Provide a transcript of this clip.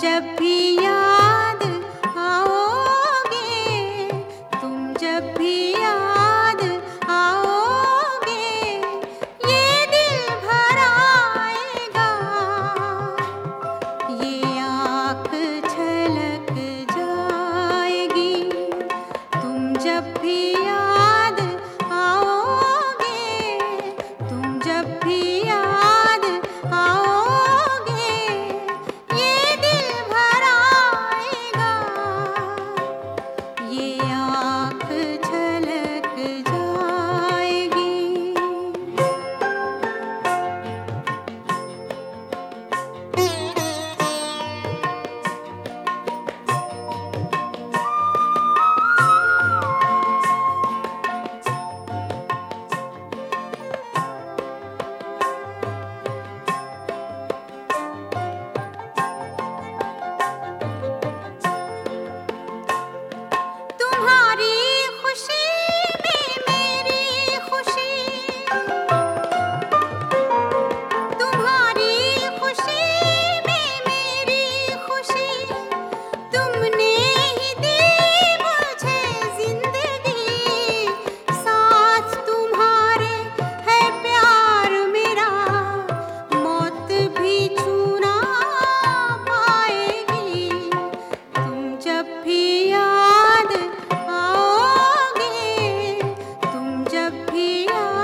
जब भी याद आओगे, तुम जब भी याद आओगे, ये दिल भर आएगा, ये आँख छलक जाएगी। तुम जब भी याद आओगे, तुम जब भी याद आओगे, ये दिल भर आएगा, ये आँख छलक जाएगी। तुम्हारी खुशी में मेरी खुशी, तुम्हारी खुशी में मेरी खुशी, तुमने ही दी मुझे जिंदगी। साथ तुम्हारे है प्यार मेरा, मौत भी छू ना पाएगी। तुम जब भी याद आओगे, तुम जब भी याद